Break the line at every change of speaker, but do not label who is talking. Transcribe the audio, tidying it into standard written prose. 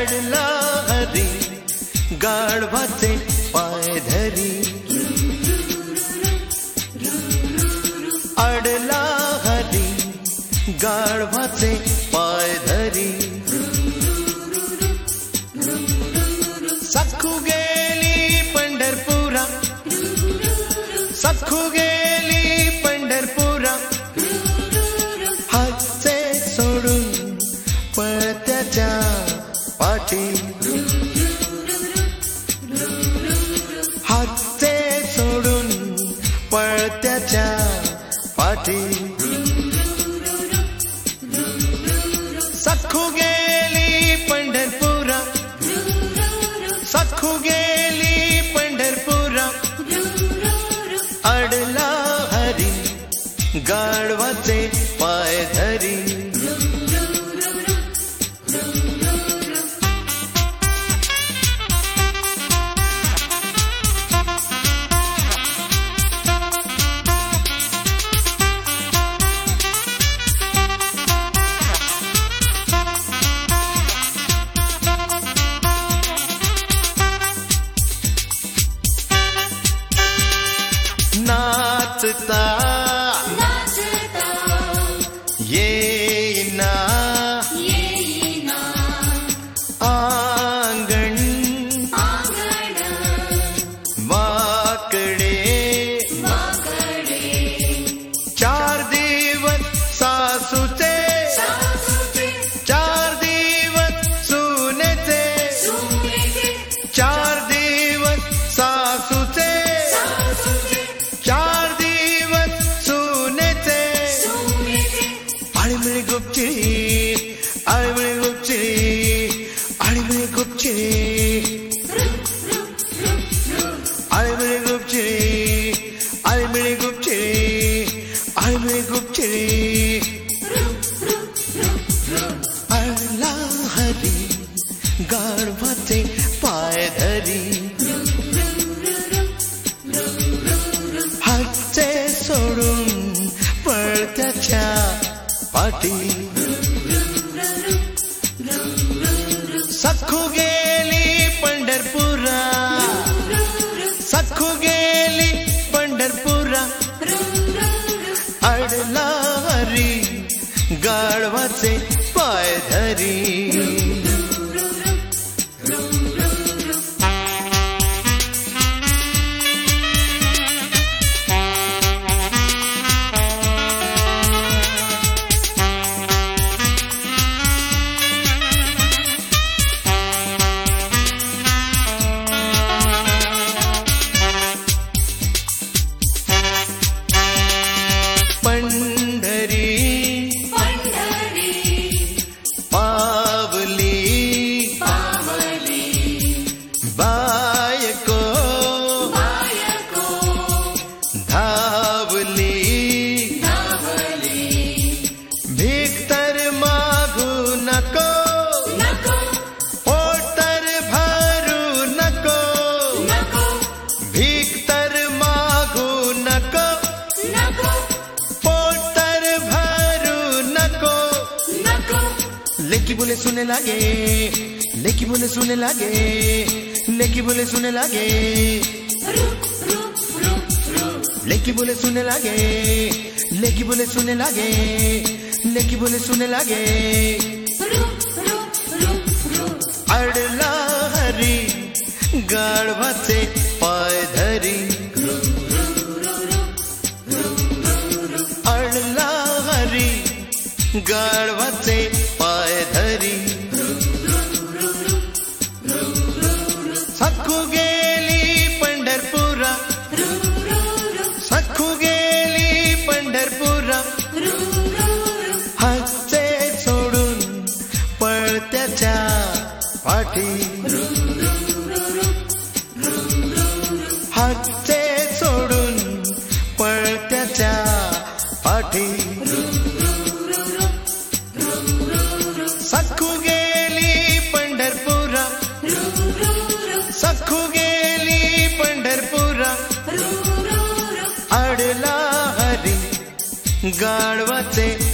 अडला हरी गाढवाचे पाय धरी अडला हरी गाढवाचे पाय धरी सखू गेली पंढरपुरा सखू गेली पंढरपुरा हातचे सोडून पळत्याच्या पाठी हातचे सोडून पळत्याच्या पाठी सखू गेली पंढरपुरा सखू गेली पंढरपुरा अडला हरी गाढवाचे पाय धरी नाचता येईना आंगण वाकडे चार दिवस सासूचे चार दिवस सुनेचे चार दिवस सासूचे चार दिवस सुनेचे आळीमिळी गुपचिळी आळीमिळी गुपचिळी आळीमिळी गुपचिळी आळीमिळी गुपचिळी आळीमिळी गुपचिळी आळीमिळी गुपचिळी अडला हरी गाढवाचे पाय धरी हातचे सोडून पळत्याच्या पाठी सखू गेली पंढरपुरा सखू गेली पंढरपुरा अडला हरी गाढवाचे पाय धरी लेकी बोले सुने लागे लेकी बोले सुने लागे लेकी बोले सुने लागे लेकी बोले सुने लागे लेकी बोले सुने लागे लेकी बोले सुने लागे अडला हरी गाढवाचे पाय धरी अडला हरी गाढवाचे पाय धरी सखू गेली पंढरपुरा सखू गेली पंढरपुरा हातचे सोडून पळत्याच्या पाठी हातचे सोडून पळत्याच्या पाठी सखू गेली पंढरपुरा सखू गेली पंढरपुरा अडला हरी गाढवाचे